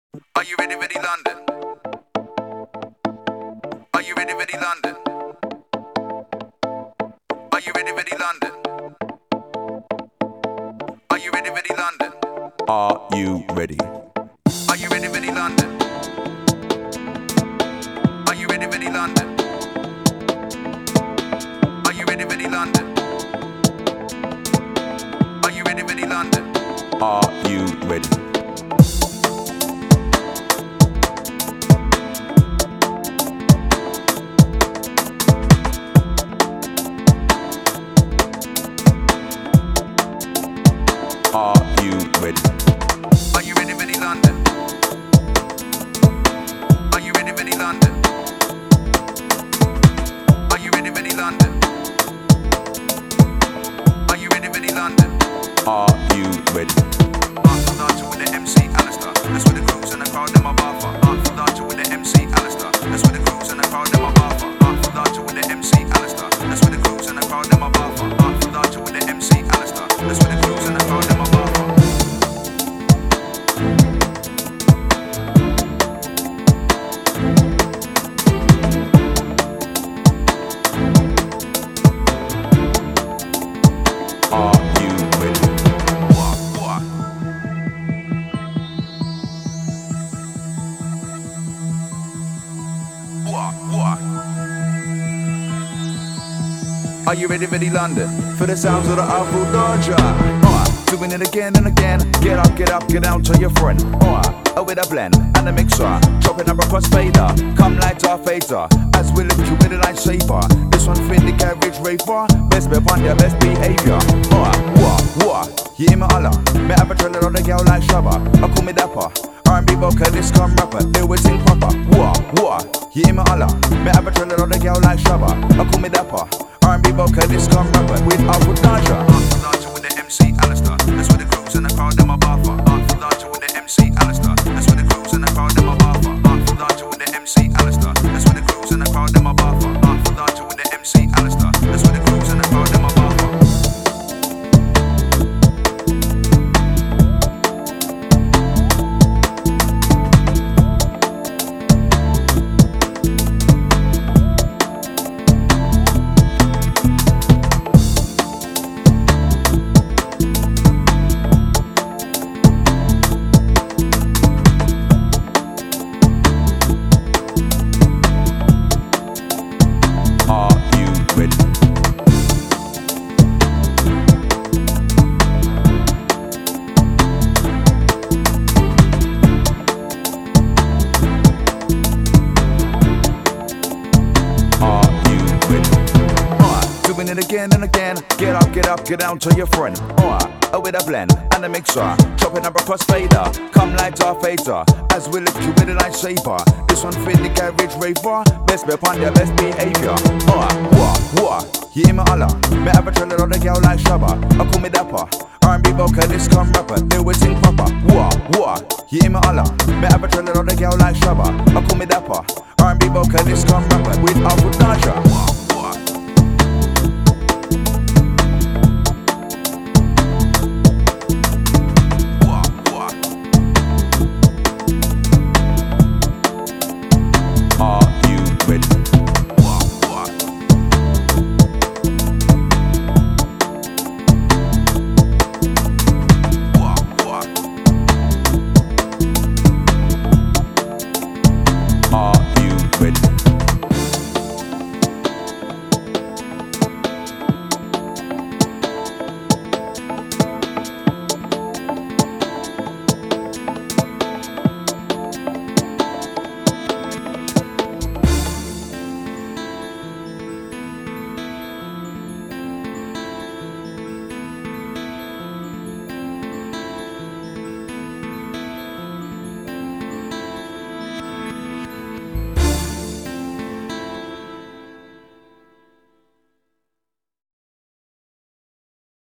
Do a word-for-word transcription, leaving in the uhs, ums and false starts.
Are you ready, ready, London? Are you ready, ready, London? Are you ready, ready, London? Are you ready, ready, London? Are you ready? Are you ready, ready, London? Are you ready, ready, London? Are you ready, ready, London? Are you ready, ready, London? Are you ready? Are you ready? Are you ready, ready, London? Are you ready, ready, London? Are you ready, ready, London? Are you ready, ready, London? Are you ready? Artful Dodger with the M C Alistair. That's with the crews and the crowd, them a buffer. Artful Dodger with the M C Alistair. That's with the crews and the crowd, them a buffer. Artful Dodger with the M C Alistair. That's with the crews and the crowd, them a buffer. Artful Dodger with the M C Alistair. That's with the crews and the crowd, them a buffer. Are you ready? Wah, wah. Wah, wah. Are you ready, ready, London? For the sounds of the Artful Dodger. Uh, doing it again and again. Get up, get up, get down, tell your friend. Uh, with a blend and a mixer. Chopping up across fader. Come light our phaser. As we lift you with a light shaper. This one fit the carriage raver. Best be upon their best behavior. Uh, wah, wah. You hear me holler? Me have a trailer on the girl like Shabba. I call me dapper. R and B vocalist come rapper. They will sing proper. Wah, wah. You hear me holler? Me have a trailer on the girl like Shabba. I call me dapper. R and B vocalist come rapper with Artful Dodger. Artful Dodger with the M C Alistair. That's with the crews and the crowd, them a buffer. Artful Dodger with the M C Alistair. That's with the crews and the crowd, them a buffer. Artful Dodger with the M C Alistair. That's with the crews and the crowd, them a buffer. Artful Dodger with the M C Alistair. That's with the crews and the crowd, them a buffer. Are you ready? Are you ready? Uh, doing it again and again. Get up, get up, get down to your friend. Uh, with a blend and a mixer. Chopping up across fader. Come light our phaser. As we lift you with a light shaper. This one fit the carriage raver. Best be upon their best behavior. Uh, wah, wah. You hear me holler? Me have a trailer on the girl like Shabba. I call me dapper. R and B vocalist come rapper. They will sing proper. Wah, wah. You hear me holler? Me have a trailer on the girl like Shabba. I call me dapper. R and B vocalist come rapper with Artful Dodger.